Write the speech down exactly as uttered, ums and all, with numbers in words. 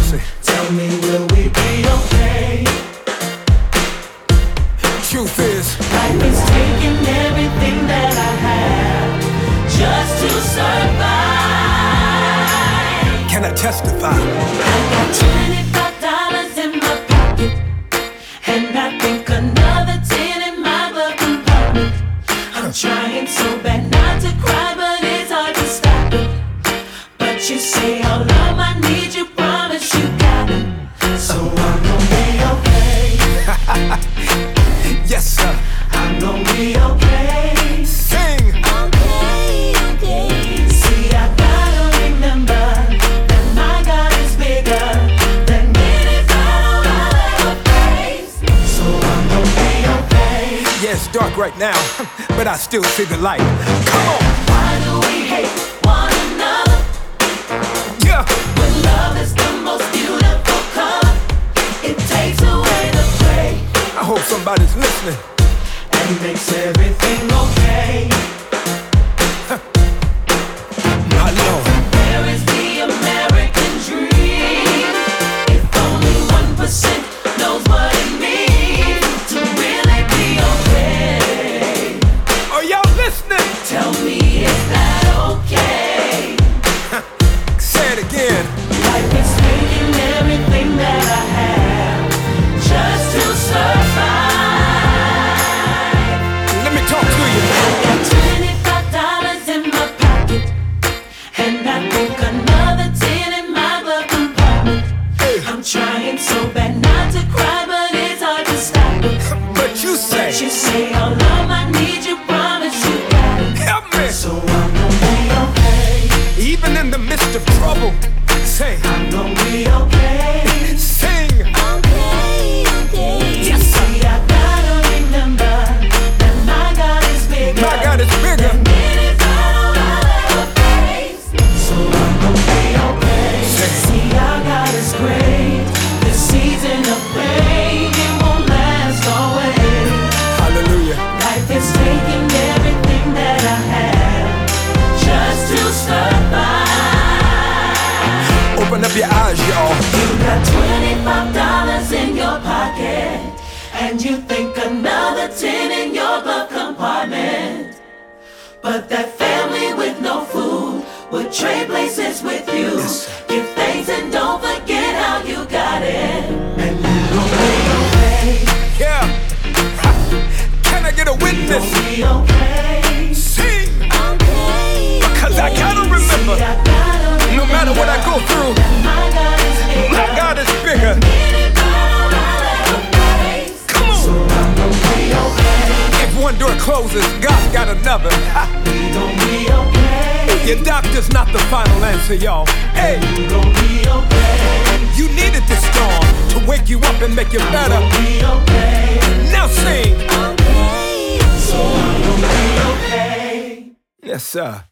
mercy. Tell me, will we be okay? Truth is, life is taking everything that I have just to survive. Can I testify? I got twenty-five dollars in my pocket, and I think another ten in my glove compartment. I'm trying so bad not to cry, but it's hard to stop it. But you say, oh love, I need you, promise you got it. So I'm gonna be okay. Yes, sir. I'm gonna be okay. Sing. Okay, okay. See, I gotta remember that my God is bigger than any battle I'll ever face. So I'm gonna be okay. Yeah, it's dark right now, but I still see the light. Come on. Why do we hate one another? Yeah. When love is the most beautiful color, it takes away the gray. I hope somebody's listening. And makes everything okay. My Lord. Where is the American dream? If only one percent knows what it means to really be okay. Are y'all listening? Tell me, is that okay? Say it again. Life is taking everything that I have just to survive. Let me talk to you. I got twenty-five dollars in my pocket, and I think another ten in my glove compartment. Hey. I'm trying so bad not to cry, but it's hard to stop it. But you say, But you say, oh love, I need you, promise you got it. help me. So I'm gonna be okay. Even in the midst of trouble, say, I'm gonna be okay. sing. Okay, okay. Yes, sir. See, I gotta remember that my God is bigger. My God is bigger. than any battle I'll ever face. So I'm gonna be okay. Say. See, our God is great. This season of pain, it won't last always. Hallelujah. Life is taking everything that I have just to survive. Open up your eyes, y'all. You got twenty-five dollars in your pocket, and you think another ten in your glove compartment. But that family with no food would trade places with you. Yes, sir. Give thanks and don't forget how you got it. And you gon' be okay. Yeah. Can I get a witness? You'll be okay. Sing. Okay. Because I gotta remember, See, I gotta remember no matter what I go through, that my God is bigger. my God is bigger. Any battle I'll ever face. Come So on. I'm gonna be okay. If one door closes, God's got another. Ha. We gon' be okay. Your doctor's not the final answer, y'all. Hey, We gon' be okay. you needed this storm to wake you up and make you better. Be okay. Now sing. Okay. So I'm gonna be okay. Yes, sir.